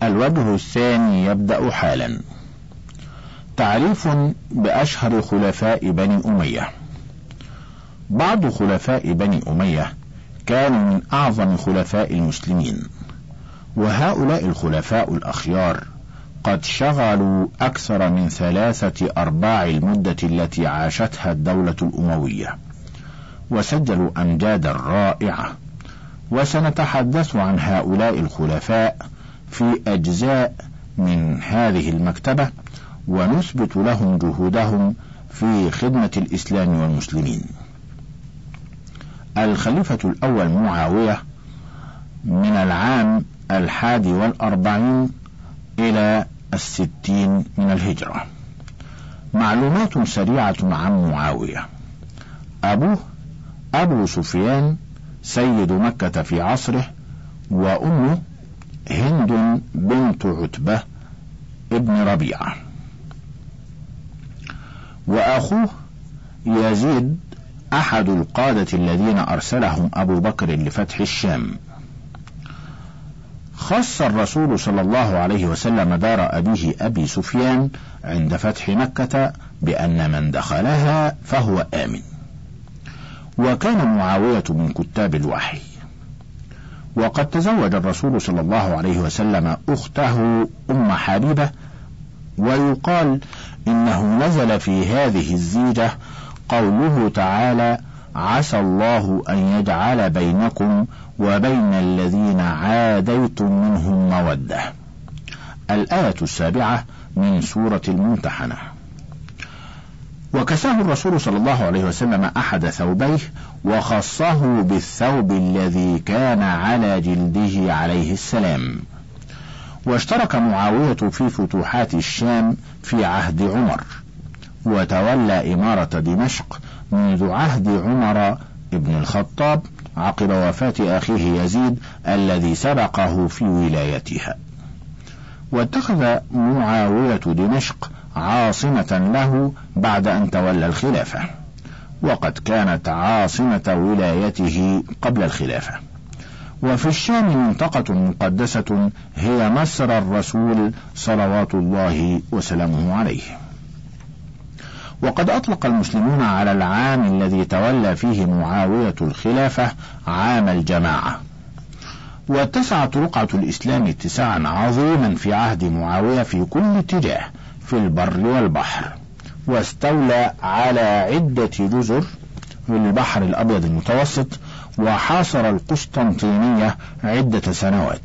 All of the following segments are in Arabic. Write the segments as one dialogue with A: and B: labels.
A: الوجه الثاني يبدأ حالا. تعريف بأشهر خلفاء بني أمية. بعض خلفاء بني أمية كانوا من أعظم خلفاء المسلمين، وهؤلاء الخلفاء الأخيار قد شغلوا أكثر من 3/4 المدة التي عاشتها الدولة الأموية، وسجلوا أمجادا رائعة، وسنتحدث عن هؤلاء الخلفاء في أجزاء من هذه المكتبة، ونثبت لهم جهودهم في خدمة الإسلام والمسلمين. الخليفة الأول معاوية من العام 41 إلى 60 من الهجرة. معلومات سريعة عن معاوية. أبوه أبو سفيان سيد مكة في عصره، وأمه هند بنت عتبة ابن ربيعة، وأخوه يزيد أحد القادة الذين أرسلهم أبو بكر لفتح الشام. خص الرسول صلى الله عليه وسلم دار أبيه أبي سفيان عند فتح مكة بأن من دخلها فهو آمن. وكان معاوية من كتاب الوحي، وقد تزوج الرسول صلى الله عليه وسلم أخته أم حبيبة، ويقال إنه نزل في هذه الزيجة قوله تعالى: عسى الله أن يجعل بينكم وبين الذين عاديتم منهم مودة. الآية 7 من سورة الممتحنة. وكساه الرسول صلى الله عليه وسلم أحد ثوبيه، وخصه بالثوب الذي كان على جلده عليه السلام. واشترك معاوية في فتوحات الشام في عهد عمر، وتولى إمارة دمشق منذ عهد عمر بن الخطاب عقب وفاة أخيه يزيد الذي سبقه في ولايتها. واتخذ معاوية دمشق عاصمة له بعد أن تولى الخلافة، وقد كانت عاصمة ولايته قبل الخلافة. وفي الشام منطقة مقدسة هي مسرى الرسول صلوات الله وسلامه عليه. وقد أطلق المسلمون على العام الذي تولى فيه معاوية الخلافة عام الجماعة. واتسعت رقعة الإسلام اتساعا عظيما في عهد معاوية في كل اتجاه في البر والبحر، واستولى على عدة جزر في البحر الأبيض المتوسط، وحاصر القسطنطينية عدة سنوات.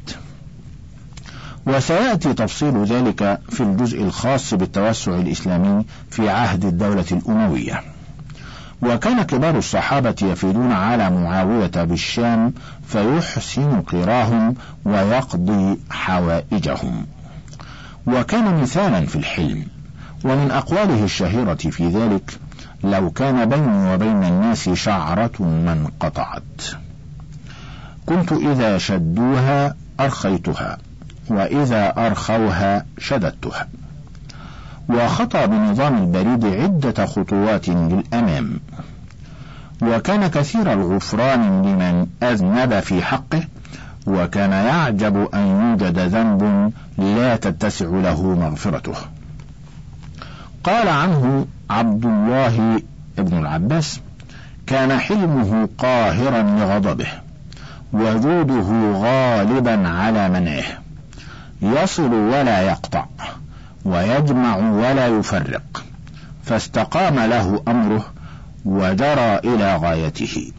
A: وسيأتي تفصيل ذلك في الجزء الخاص بالتوسع الإسلامي في عهد الدولة الأموية. وكان كبار الصحابة يفيدون على معاوية بالشام فيحسن قراهم ويقضي حوائجهم، وكان مثالا في الحلم. ومن أقواله الشهيرة في ذلك: لو كان بيني وبين الناس شعرة ما انقطعت، كنت إذا شدوها أرخيتها، وإذا أرخوها شددتها. وخطى بنظام البريد عدة خطوات للأمام، وكان كثير الغفران لمن أذنب في حقه، وكان يعجب أن يوجد ذنب لا تتسع له مغفرته. قال عنه عبد الله بن العباس: كان حلمه قاهرا لغضبه، وجوده غالبا على منعه، يصل ولا يقطع، ويجمع ولا يفرق، فاستقام له أمره وجرى إلى غايته.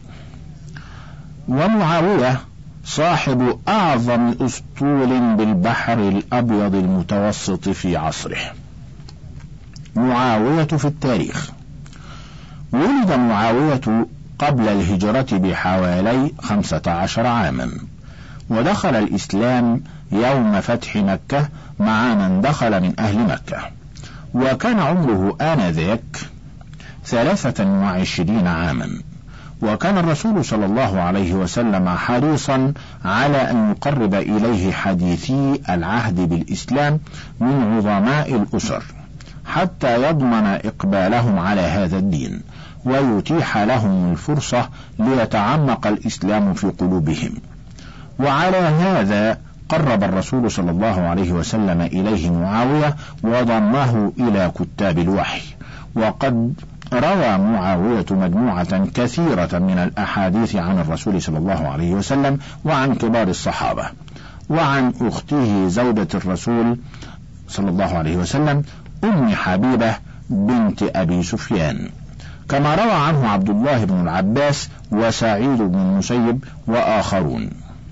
A: ومعاوية صاحب أعظم أسطول بالبحر الأبيض المتوسط في عصره. معاوية في التاريخ. ولد معاوية قبل الهجرة بحوالي 15 عاما، ودخل الإسلام يوم فتح مكة مع من دخل من أهل مكة، وكان عمره آنذاك 23 عاما. وكان الرسول صلى الله عليه وسلم حريصا على أن يقرب إليه حديثي العهد بالإسلام من عظماء الأسر، حتى يضمن إقبالهم على هذا الدين، ويتيح لهم الفرصة ليتعمق الإسلام في قلوبهم. وعلى هذا قرب الرسول صلى الله عليه وسلم إليه معاوية وضمه إلى كتاب الوحي. وقد روى معاوية مجموعة كثيرة من الأحاديث عن الرسول صلى الله عليه وسلم وعن كبار الصحابة وعن أخته زوجة الرسول صلى الله عليه وسلم أم حبيبة بنت أبي سفيان، كما روى عنه عبد الله بن العباس وسعيد بن المسيب وآخرون.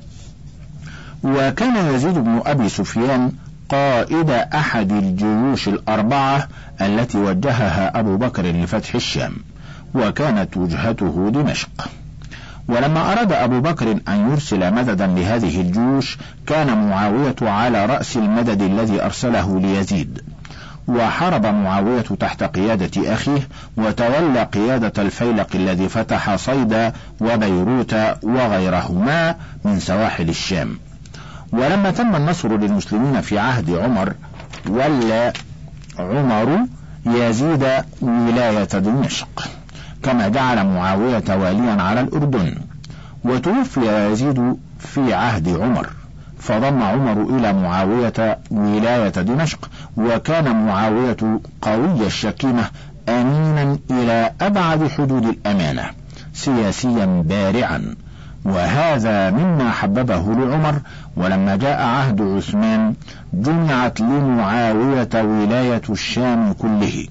A: وكان يزيد بن أبي سفيان قائد أحد الجيوش الأربعة التي وجهها أبو بكر لفتح الشام، وكانت وجهته دمشق. ولما أراد أبو بكر أن يرسل مددا لهذه الجيوش كان معاوية على رأس المدد الذي أرسله ليزيد، وحارب معاوية تحت قيادة أخيه وتولى قيادة الفيلق الذي فتح صيدا وبيروت وغيرهما من سواحل الشام. ولما تم النصر للمسلمين في عهد عمر ولى عمر يزيد ولاية دمشق، كما جعل معاوية واليا على الأردن. وتوفي يزيد في عهد عمر فضم عمر إلى معاوية ولاية دمشق، وكان معاوية قوي الشكيمة أمينا إلى أبعد حدود الأمانة، سياسيا بارعا، وهذا مما حببه لعمر. ولما جاء عهد عثمان جمعت لمعاوية ولاية الشام كله،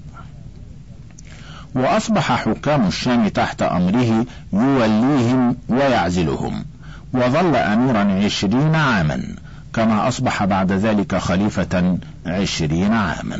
A: وأصبح حكام الشام تحت أمره يوليهم ويعزلهم، وظل أميرا 20 عاما، كما أصبح بعد ذلك خليفة 20 عاما.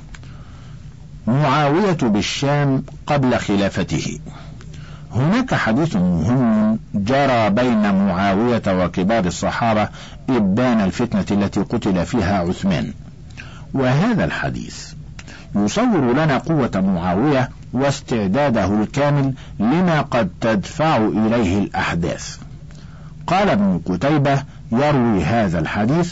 A: معاوية بالشام قبل خلافته. هناك حديث مهم جرى بين معاوية وكبار الصحابة إبان الفتنة التي قتل فيها عثمان، وهذا الحديث يصور لنا قوة معاوية واستعداده الكامل لما قد تدفع إليه الأحداث. قال ابن قتيبة يروي هذا الحديث: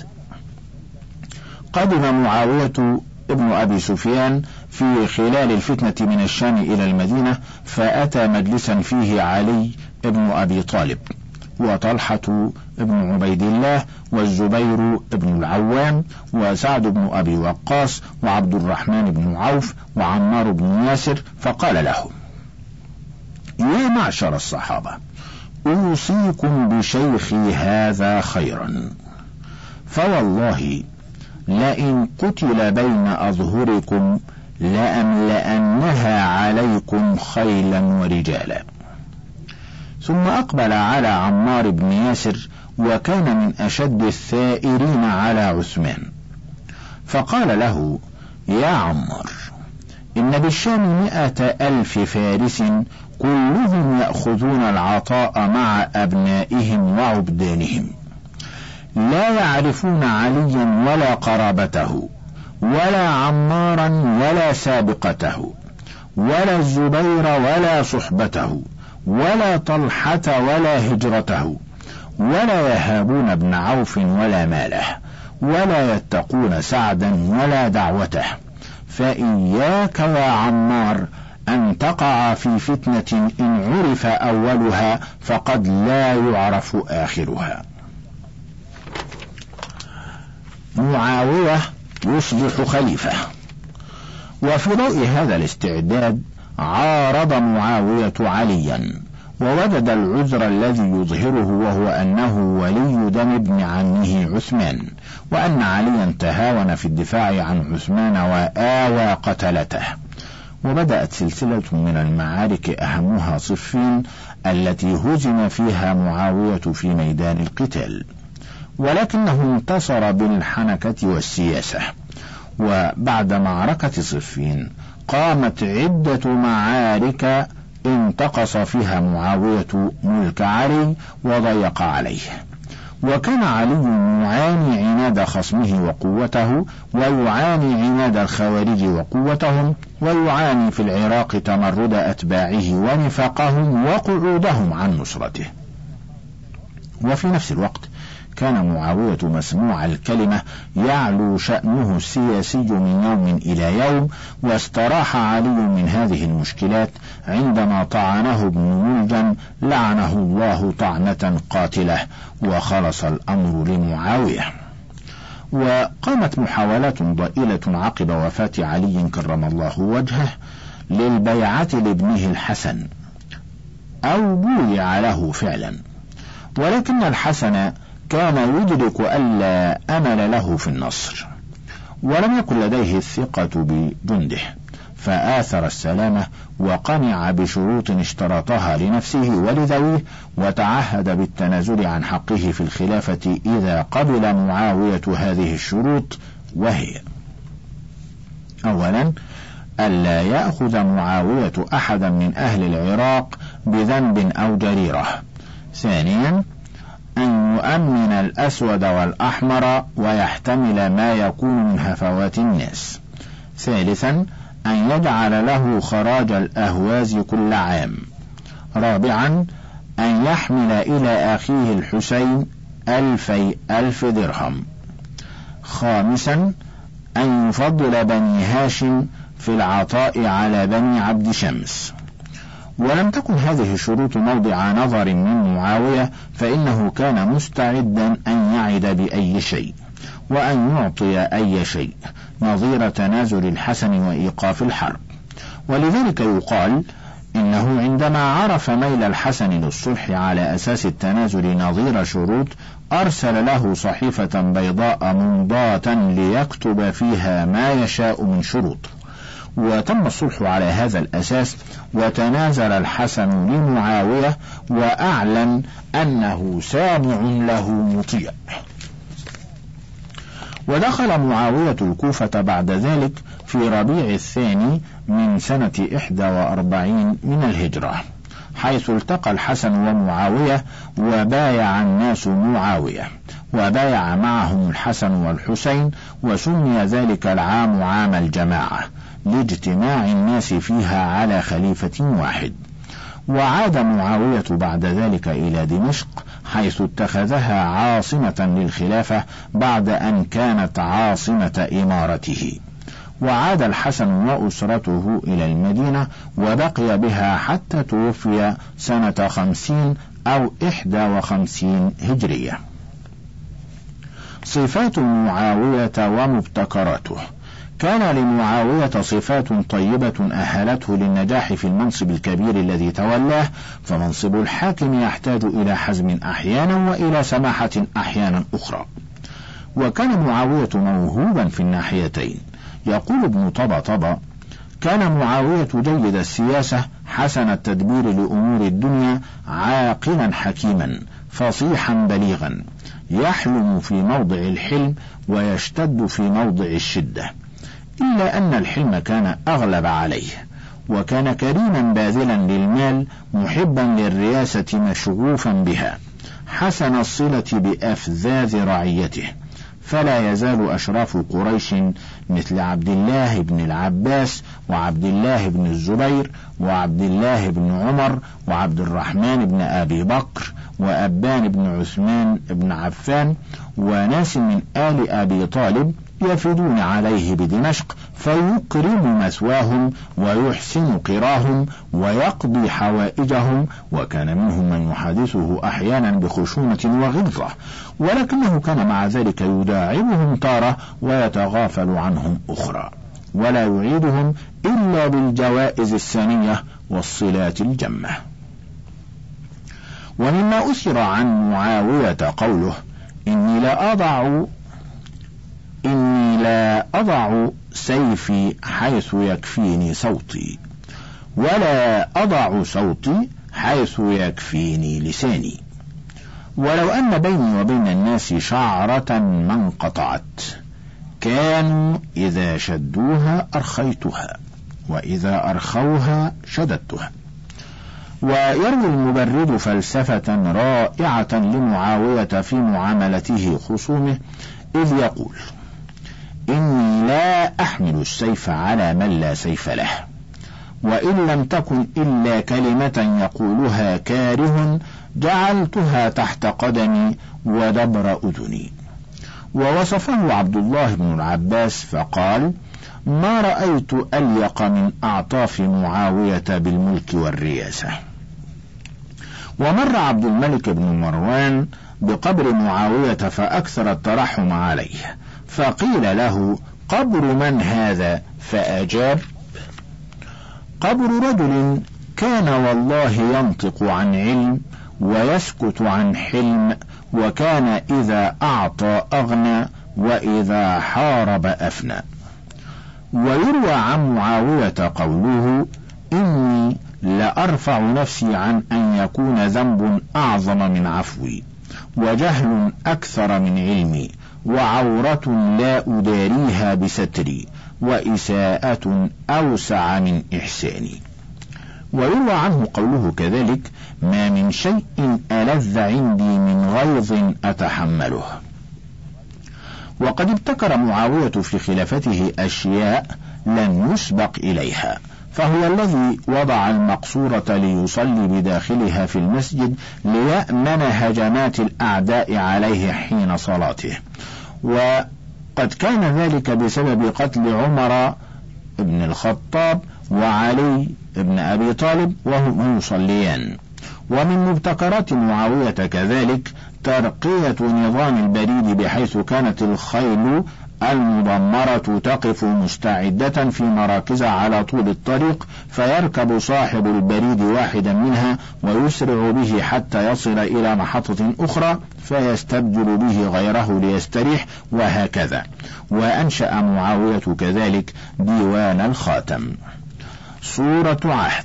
A: قدم معاوية ابن أبي سفيان في خلال الفتنة من الشام إلى المدينة، فأتى مجلسا فيه علي ابن أبي طالب وطلحة ابن عبيد الله والزبير ابن العوام وسعد بن أبي وقاص وعبد الرحمن بن عوف وعمار بن ياسر، فقال لهم: يا معشر الصحابة، أوصيكم بشيخي هذا خيرا، فوالله لئن قتل بين أظهركم لأملأنها عليكم خيلا ورجالا. ثم أقبل على عمار بن ياسر، وكان من أشد الثائرين على عثمان، فقال له: يا عمار، إن بالشام 100,000 فارس كلهم يأخذون العطاء مع أبنائهم وعبدانهم، لا يعرفون عليا ولا قرابته ولا عمارا ولا سابقته ولا الزبير ولا صحبته ولا طلحة ولا هجرته، ولا يهابون ابن عوف ولا ماله، ولا يتقون سعدا ولا دعوته، فإياك يا عمار أن تقع في فتنة إن عرف أولها فقد لا يعرف آخرها. معاوية يصبح خليفة. وفي ضوء هذا الاستعداد عارض معاوية عليا، ووجد العذر الذي يظهره، وهو أنه ولي دم ابن عمه عثمان، وأن عليا تهاون في الدفاع عن عثمان وآوى قتلته. وبدأت سلسلة من المعارك أهمها صفين التي هزم فيها معاوية في ميدان القتال، ولكنه انتصر بالحنكة والسياسة. وبعد معركة صفين قامت عدة معارك انتقص فيها معاوية ملك علي وضيق عليه، وكان علي يعاني عناد خصمه وقوته، ويعاني عناد الخوارج وقوتهم، ويعاني في العراق تمرد أتباعه ونفاقهم وقعودهم عن نصرته. وفي نفس الوقت كان معاوية مسموع الكلمة، يعلو شأنه السياسي من يوم إلى يوم، واستراح علي من هذه المشكلات عندما طعنه ابن ملجم لعنه الله طعنة قاتلة، وخلص الأمر لمعاوية. وقامت محاولات ضئيلة عقب وفاة علي كرم الله وجهه للبيعة لابنه الحسن، أو بويع له فعلا، ولكن الحسن كان يدرك ألا أمل له في النصر، ولم يكن لديه الثقة بجنده، فآثر السلامة وقنع بشروط اشترطها لنفسه ولذويه، وتعهد بالتنازل عن حقه في الخلافة إذا قبل معاوية هذه الشروط، وهي: أولا، ألا يأخذ معاوية أحدا من أهل العراق بذنب أو جريرة. ثانيا، أن يؤمن الأسود والأحمر ويحتمل ما يكون من هفوات الناس. ثالثا، أن يجعل له خراج الأهواز كل عام. رابعا، أن يحمل إلى أخيه الحسين 2000 درهم. خامسا، أن يفضل بني هاشم في العطاء على بني عبد شمس. ولم تكن هذه الشروط موضع نظر من معاوية، فإنه كان مستعدا أن يعد بأي شيء وأن يعطي أي شيء نظير تنازل الحسن وإيقاف الحرب. ولذلك يقال إنه عندما عرف ميل الحسن للصلح على أساس التنازل نظير شروط، أرسل له صحيفة بيضاء ممضاة ليكتب فيها ما يشاء من شروط، وتم الصلح على هذا الأساس، وتنازل الحسن لمعاوية وأعلن أنه سامع له مطيع. ودخل معاوية الكوفة بعد ذلك في ربيع الثاني من سنة 41 من الهجرة، حيث التقى الحسن ومعاوية وبايع الناس معاوية، وبايع معهم الحسن والحسين، وسمي ذلك العام عام الجماعة لاجتماع الناس فيها على خليفة واحد. وعاد معاوية بعد ذلك إلى دمشق، حيث اتخذها عاصمة للخلافة بعد أن كانت عاصمة إمارته. وعاد الحسن وأسرته إلى المدينة، وبقي بها حتى توفي سنة 50 أو 51 هجرية. صفات معاوية ومبتكراته. كان لمعاوية صفات طيبة أهلته للنجاح في المنصب الكبير الذي تولاه، فمنصب الحاكم يحتاج إلى حزم أحيانا وإلى سماحة أحيانا أخرى. وكان معاوية موهوبا في الناحيتين. يقول ابن طبطبة: كان معاوية جيد السياسة، حسن التدبير لأمور الدنيا، عاقلا حكيما، فصيحا بليغا، يحلم في موضع الحلم ويشتد في موضع الشدة، إلا أن الحلم كان أغلب عليه. وكان كريما باذلا للمال، محبا للرياسة مشغوفا بها، حسن الصلة بأفذاذ رعيته، فلا يزال أشراف قريش مثل عبد الله بن العباس وعبد الله بن الزبير وعبد الله بن عمر وعبد الرحمن بن أبي بكر وأبان بن عثمان بن عفان وناس من آل أبي طالب يفدون عليه بدمشق، فيكرم مثواهم ويحسن قراهم ويقضي حوائجهم، وكان منهم من يحادثه أحيانا بخشونة وغلظة، ولكنه كان مع ذلك يداعبهم تارة ويتغافل عنهم أخرى، ولا يعيدهم إلا بالجوائز السنية والصلات الجمة. ومما أثر عن معاوية قوله: إني لا أضع سيفي حيث يكفيني صوتي، ولا أضع صوتي حيث يكفيني لساني، ولو أن بيني وبين الناس شعرة ما انقطعت، كانوا إذا شدوها أرخيتها، وإذا أرخوها شددتها. ويروي المبرد فلسفة رائعة لمعاوية في معاملته خصومه، إذ يقول: إني لا أحمل السيف على من لا سيف له، وإن لم تكن إلا كلمة يقولها كاره جعلتها تحت قدمي ودبر أذني. ووصفه عبد الله بن العباس فقال: ما رأيت أليق من أعطاف معاوية بالملك والرياسة. ومر عبد الملك بن مروان بقبر معاوية فأكثر الترحم عليه، فقيل له: قبر من هذا؟ فأجاب: قبر رجل كان والله ينطق عن علم ويسكت عن حلم، وكان إذا أعطى أغنى وإذا حارب أفنى. ويروى عن معاوية قوله: إني لأرفع نفسي عن أن يكون ذنب أعظم من عفوي، وجهل أكثر من علمي، وعورة لا أداريها بستري، وإساءة أوسع من إحساني. ويروى عنه قوله كذلك: ما من شيء ألذ عندي من غيظ أتحمله. وقد ابتكر معاوية في خلافته أشياء لم يسبق إليها، فهو الذي وضع المقصورة ليصلي بداخلها في المسجد ليأمن هجمات الأعداء عليه حين صلاته، وقد كان ذلك بسبب قتل عمر بن الخطاب وعلي بن أبي طالب وهم يصليان. ومن مبتكرات معاوية كذلك ترقية نظام البريد، بحيث كانت الخيل المدمرة تقف مستعدة في مراكزها على طول الطريق، فيركب صاحب البريد واحدا منها ويسرع به حتى يصل إلى محطة أخرى فيستبدل به غيره ليستريح، وهكذا. وأنشأ معاوية كذلك ديوان الخاتم. سورة عهد.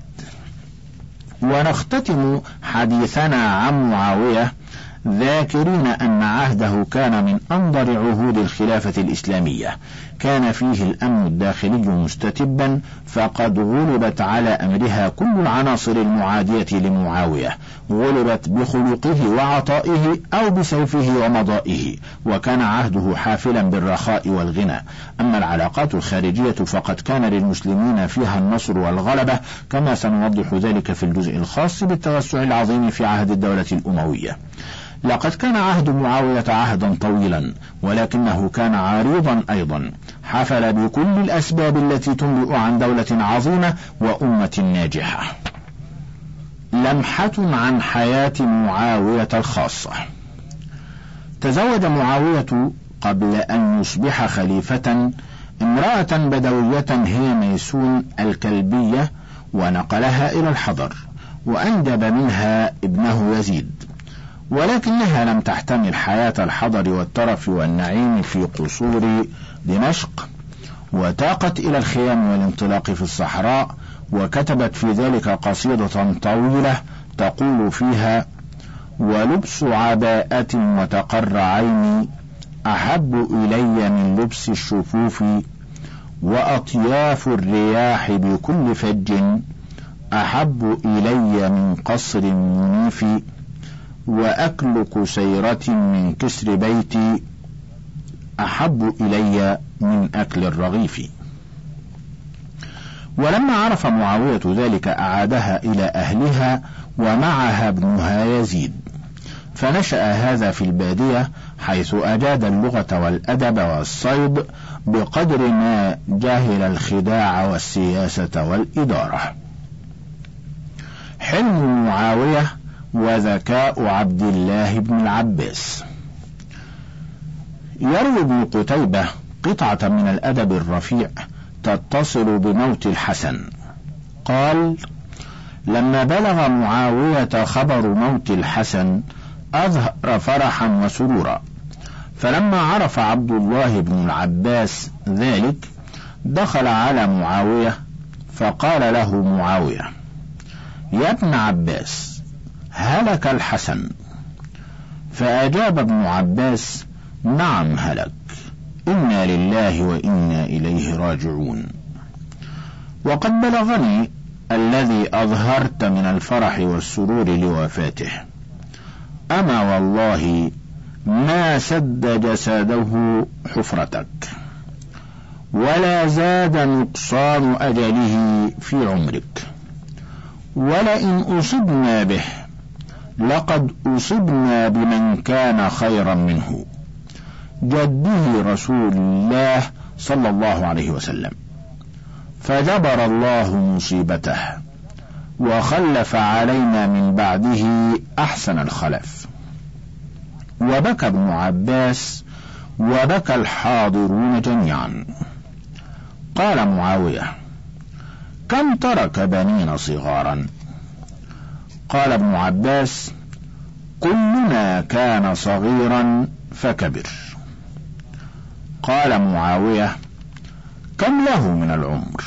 A: ونختتم حديثنا عن معاوية ذاكرين أن عهده كان من أنظر عهود الخلافة الإسلامية، كان فيه الأمن الداخلي مستتبا، فقد غلبت على أمرها كل العناصر المعادية لمعاوية، غلبت بخلقه وعطائه أو بسيفه ومضائه، وكان عهده حافلا بالرخاء والغنى. أما العلاقات الخارجية فقد كان للمسلمين فيها النصر والغلبة، كما سنوضح ذلك في الجزء الخاص بالتوسع العظيم في عهد الدولة الأموية. لقد كان عهد معاوية عهدا طويلا، ولكنه كان عريضا أيضا، حفل بكل الأسباب التي تنبئ عن دولة عظيمة وأمة ناجحة. لمحة عن حياة معاوية الخاصة. تزوج معاوية قبل أن يصبح خليفة امرأة بدوية هي ميسون الكلبية، ونقلها إلى الحضر، وأنجب منها ابنه يزيد، ولكنها لم تحتمل حياة الحضر والترف والنعيم في قصور دمشق، وتاقت إلى الخيام والانطلاق في الصحراء، وكتبت في ذلك قصيدة طويلة تقول فيها: ولبس عباءة وتقر عيني أحب إلي من لبس الشفوف، وأطياف الرياح بكل فج أحب إلي من قصر منيف، وأكل كسيرة من كسر بيتي أحب إلي من أكل الرغيف. ولما عرف معاوية ذلك أعادها إلى أهلها ومعها ابنها يزيد، فنشأ هذا في البادية، حيث أجاد اللغة والأدب والصيد بقدر ما جاهل الخداع والسياسة والإدارة. حلم معاوية وذكاء عبد الله بن العباس. يروي ابن قتيبة قطعة من الأدب الرفيع تتصل بموت الحسن، قال: لما بلغ معاوية خبر موت الحسن أظهر فرحا وسرورا، فلما عرف عبد الله بن العباس ذلك دخل على معاوية فقال له معاوية: يا ابن عباس، هلك الحسن. فأجاب ابن عباس: نعم هلك، إنا لله وإنا إليه راجعون. وقد بلغني الذي أظهرت من الفرح والسرور لوفاته، أما والله ما سد جسده حفرتك، ولا زاد نقصان أجله في عمرك، ولئن أصبنا به لقد أصبنا بمن كان خيرا منه، جده رسول الله صلى الله عليه وسلم، فجبر الله مصيبته وخلف علينا من بعده أحسن الخلف. وبكى ابن عباس وبكى الحاضرون جميعا. قال معاوية: كم ترك بنين صغارا؟ قال ابن عباس: كلنا كان صغيرا فكبر. قال معاوية: كم له من العمر؟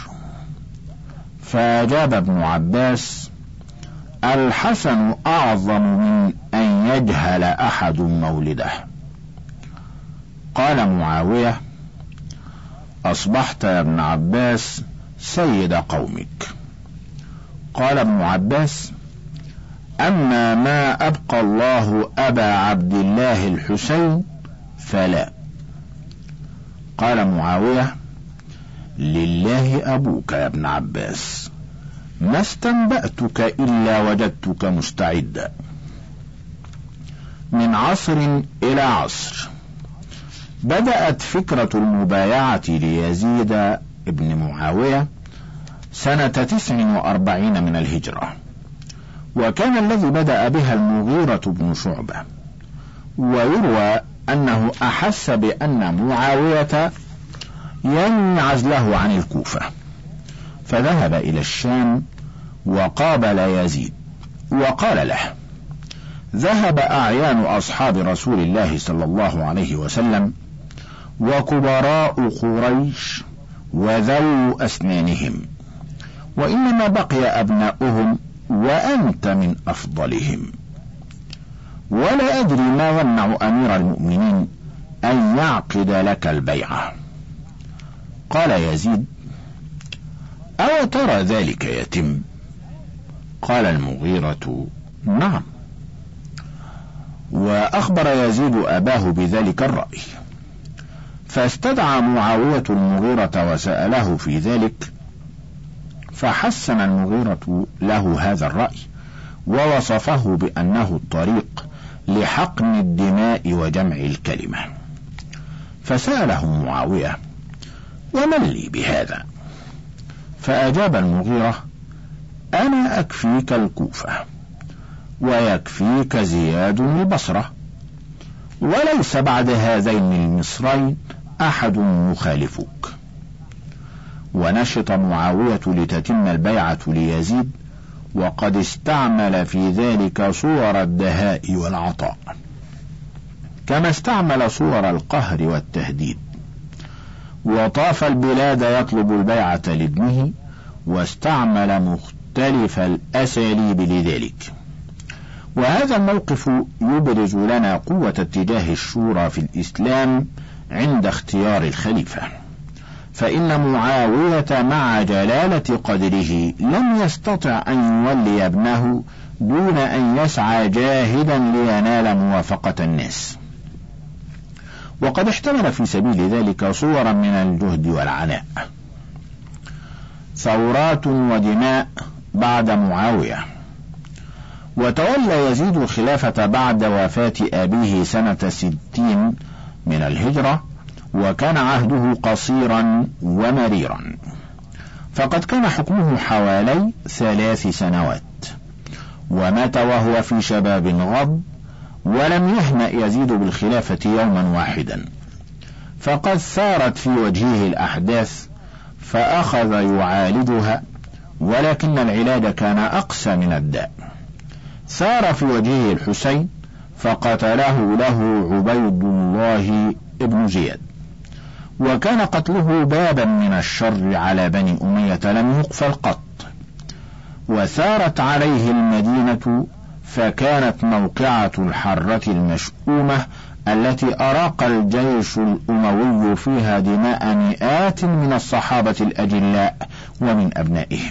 A: فأجاب ابن عباس: الحسن أعظم من أن يجهل أحد مولده. قال معاوية: أصبحت يا ابن عباس سيد قومك. قال ابن عباس: أما ما أبقى الله أبا عبد الله الحسين فلا. قال معاوية: لله أبوك يا ابن عباس، ما استنبأتك إلا وجدتك مستعدا. من عصر إلى عصر بدأت فكرة المبايعة ليزيد ابن معاوية سنة 49 من الهجرة، وكان الذي بدأ بها المغيرة بن شعبة، ويروى أنه أحس بأن معاوية ينوي عزله عن الكوفة، فذهب إلى الشام وقابل يزيد وقال له: ذهب أعيان أصحاب رسول الله صلى الله عليه وسلم وكبراء قريش وذو أسنانهم، وإنما بقي أبناؤهم وأنت من أفضلهم، ولا أدري ما يمنع أمير المؤمنين أن يعقد لك البيعة. قال يزيد: أو ترى ذلك يتم؟ قال المغيرة: نعم. وأخبر يزيد أباه بذلك الرأي، فاستدعى معاوية المغيرة وسأله في ذلك، فحسن المغيرة له هذا الرأي ووصفه بأنه الطريق لحقن الدماء وجمع الكلمة. فسأله معاوية: ومن لي بهذا؟ فأجاب المغيرة: أنا أكفيك الكوفة ويكفيك زياد البصرة، وليس بعد هذين المصرين أحد يخالفك. ونشط معاوية لتتم البيعة ليزيد، وقد استعمل في ذلك صور الدهاء والعطاء، كما استعمل صور القهر والتهديد، وطاف البلاد يطلب البيعة لابنه، واستعمل مختلف الأساليب لذلك. وهذا الموقف يبرز لنا قوة اتجاه الشورى في الإسلام عند اختيار الخليفة، فإن معاوية مع جلالة قدره لم يستطع أن يولي ابنه دون أن يسعى جاهدا لينال موافقة الناس، وقد احتمل في سبيل ذلك صورا من الجهد والعناء. ثورات ودماء بعد معاوية. وتولى يزيد الخلافة بعد وفاة أبيه سنة 60 من الهجرة، وكان عهده قصيرا ومريرا، فقد كان حكمه حوالي 3 سنوات، ومات وهو في شباب غض، ولم يهنأ يزيد بالخلافة يوما واحدا، فقد ثارت في وجهه الأحداث فأخذ يعالجها، ولكن العلاج كان أقسى من الداء. ثار في وجهه الحسين فقتله له عبيد الله ابن زياد، وكان قتله بابا من الشر على بني أمية لم يقفل قط. وثارت عليه المدينة، فكانت موقعة الحرة المشؤومة التي أراق الجيش الأموي فيها دماء مئات من الصحابة الأجلاء ومن أبنائهم،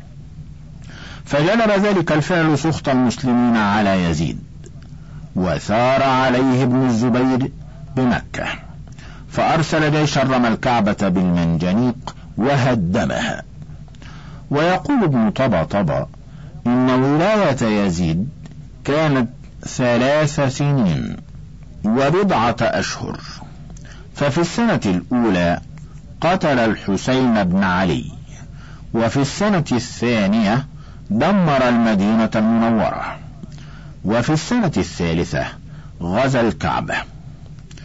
A: فجلب ذلك الفعل سخط المسلمين على يزيد. وثار عليه ابن الزبير بمكة، فأرسل جيشا رمى الكعبة بالمنجنيق وهدمها. ويقول ابن طبطبة إن ولاية يزيد كانت 3 سنين و10 أشهر، ففي السنة الأولى قتل الحسين بن علي، وفي السنة الثانية دمر المدينة المنورة، وفي السنة الثالثة غزا الكعبة.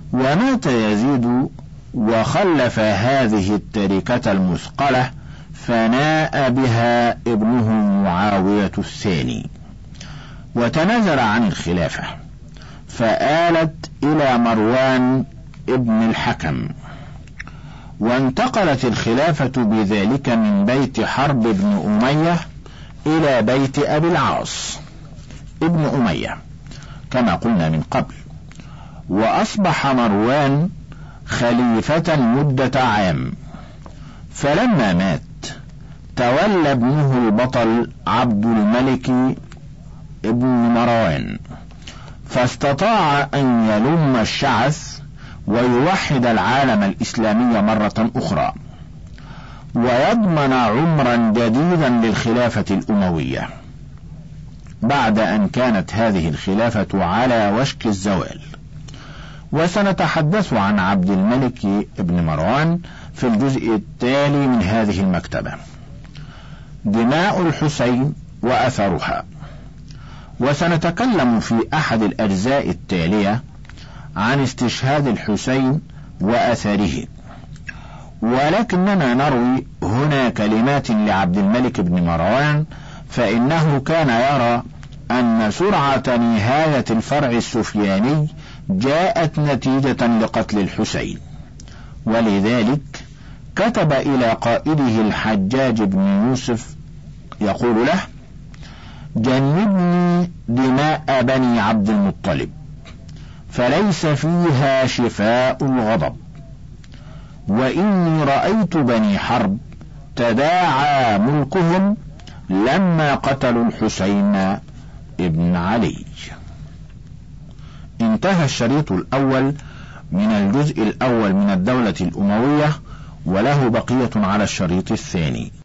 A: ومات يزيد وخلف هذه التركة المثقلة، فناء بها ابنه معاوية الثاني، وتنازل عن الخلافة، فآلت إلى مروان ابن الحكم، وانتقلت الخلافة بذلك من بيت حرب بن أمية إلى بيت أبي العاص ابن أمية كما قلنا من قبل، وأصبح مروان خليفة مدة عام. فلما مات تولى ابنه البطل عبد الملك ابن مروان، فاستطاع أن يلم الشعث ويوحد العالم الإسلامي مرة أخرى، ويضمن عمرا جديدا للخلافة الأموية، بعد أن كانت هذه الخلافة على وشك الزوال. وسنتحدث عن عبد الملك ابن مروان في الجزء التالي من هذه المكتبة. دماء الحسين وأثرها، وسنتكلم في أحد الأجزاء التالية عن استشهاد الحسين وأثره، ولكننا نروي هنا كلمات لعبد الملك بن مروان، فإنه كان يرى أن سرعة نهاية الفرع السفياني جاءت نتيجة لقتل الحسين، ولذلك كتب إلى قائده الحجاج بن يوسف يقول له: جنبني دماء بني عبد المطلب، فليس فيها شفاء الغضب، وإني رأيت بني حرب تداعى ملكهم لما قتلوا الحسين ابن علي. انتهى الشريط الأول من الجزء الأول من الدولة الأموية، وله بقية على الشريط الثاني.